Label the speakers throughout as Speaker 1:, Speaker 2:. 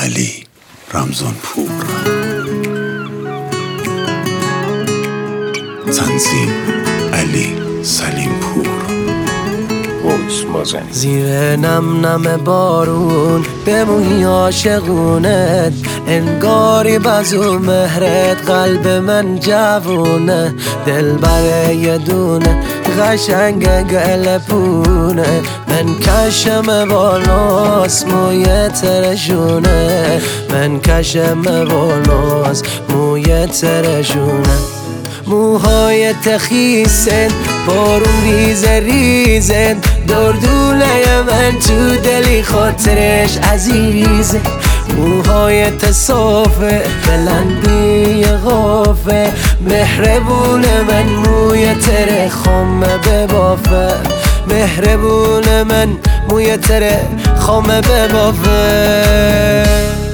Speaker 1: علی رمضان پور. تنظیم علی سلیم پور.
Speaker 2: زیر نم نم بارون بمونی عاشقونت، انگاری بزو مهرت قلب من جوونه. دل بره یه دونه قشنگ گلپونه، من کشم بالاست موی ترشونه، من کشم بالاست موی ترشونه. موهای تخیسن بارون ریزه ریزن، دردونه من تو دلی خاطرش عزیزه. موهای تصافه بلندی غافه، مهربون من موی تره خامه ببافه، مهربون من موی تره خامه ببافه.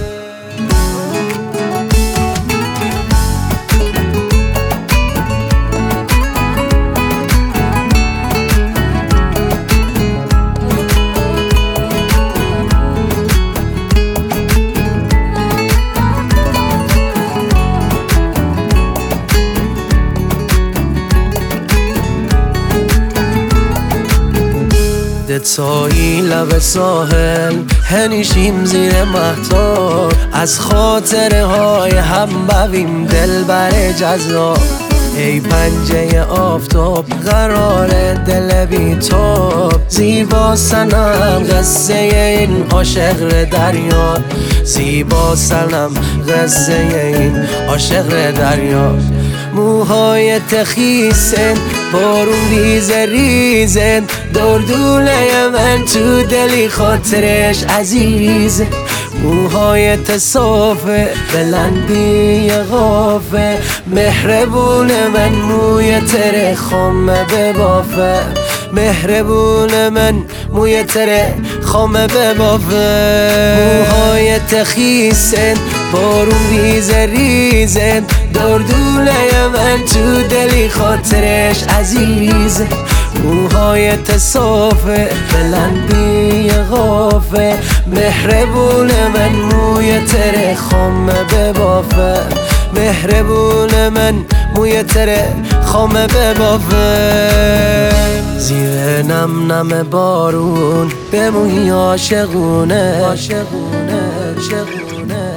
Speaker 2: تایی لب ساحل هنیشیم زیر مهتاب، از خاطره های هم بویم دل بر جذاب. ای پنجه آفتاب قرار دل بیتاب، زیبا سنم قصه این عاشق دریا، زیبا سنم قصه این عاشق دریا. موهای تخیسن بارون ریزه ریزن، دردونه من تو دلی خاطرش عزیزه. موهای تصافه بلندی غافه، مهربون من موی تره خامه ببافه، مهربون من موی تره خامه ببافه. موهای تخیسن بارون ریزه ریزن، دردونه من تو دلی خاطرش عزیزه. موهای تصافه بلندی غافه، مهربون من موی تره خامه ببافه، مهربون من موی تره خامه ببافه. زیر نم نم بارون بمونی عاشقونه، عاشقونه عاشقونه.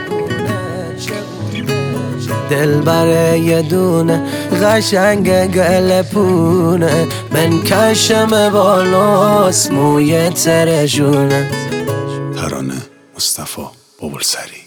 Speaker 2: دل بره یه دونه قشنگ گلپونه، من کشم بالاست موی ترشونه.
Speaker 1: ترانه مصطفی بابلسری.